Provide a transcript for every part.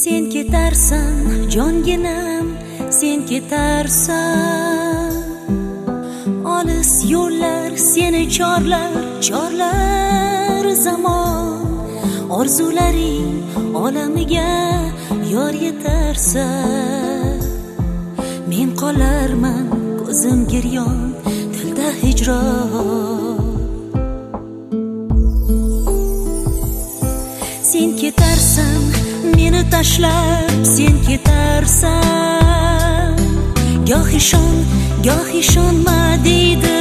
Sen ketarsan jonginam, sen ketarsan. Olis yo'llar seni chorlar zamon. Orzularing olamiga yor yetarsan. Men qolarman ko'zim giryon, dilda hijron. Sen ketarsan meni tashlab, sen ketarsan. Goh ishonma deydi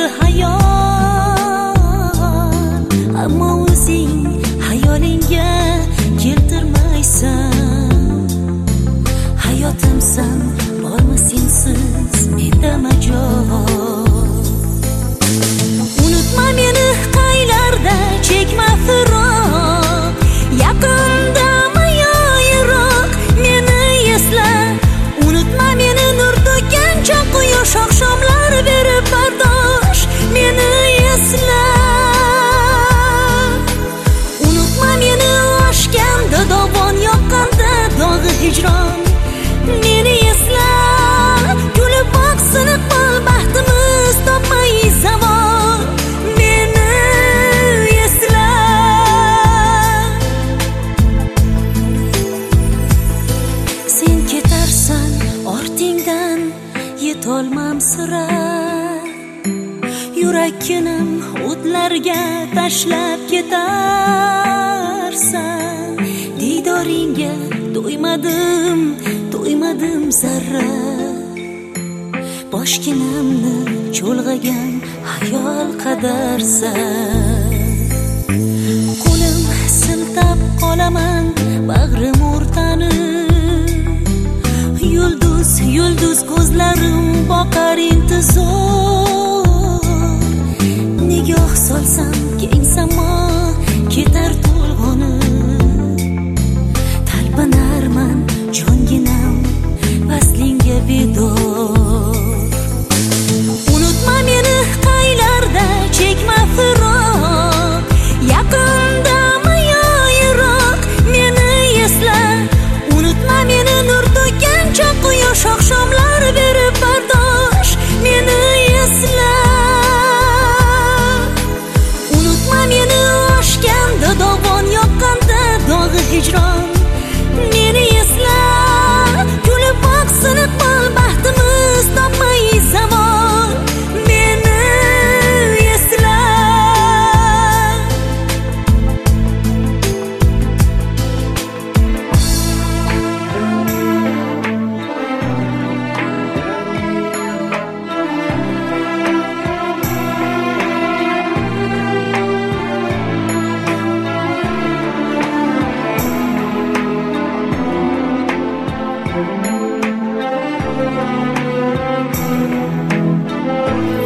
hayol, ammo o'zing hayolingga keltirmaysan. Hayotimsan, bormi sensiz menda majol. Unutma meni qaylarda, chekma firoq. Yaqindami yo yiroq, meni esla. Unutma meni nur to'kkan chaq quyosh, oqshomlar berib bardosh, meni esla. Unutma meni oshganda, dovon yoqqanda, dog'i hijron, meni esla. Kulib boq, siniq qol, baxtimiz topmay zamon, meni esla. Sen ketarsan ortingdan yetolmam sira. Yuraginim o'tlarga tashlab ketarsan. Diydoringga to'ymadim zarra. Boshginamni cho'lg'agan hayol qadarsan. Qo'lim siltab qolaman bag'rim o'rtanib. Yulduz ko'zlarim boqar intizor. Nigoh solsam keng samo ketar to'lg'onib. Talpinarman jonginam vaslingga bedor. Unutma meni qaylarda, chekma firoq. Yaqindami yo yiroq, meni esla. Unutma meni nur to'kkan chaq quyosh, oqshomlar berib bardosh, meni esla. Unutma meni oshganda, dovon yoqqanda, dog'i hijron, meni esla. Kulib boq, siniq qol, baxtimiz topmay zamon, meni esla.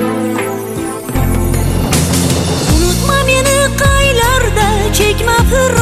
Unutma meni qaylarda, chekma firoq.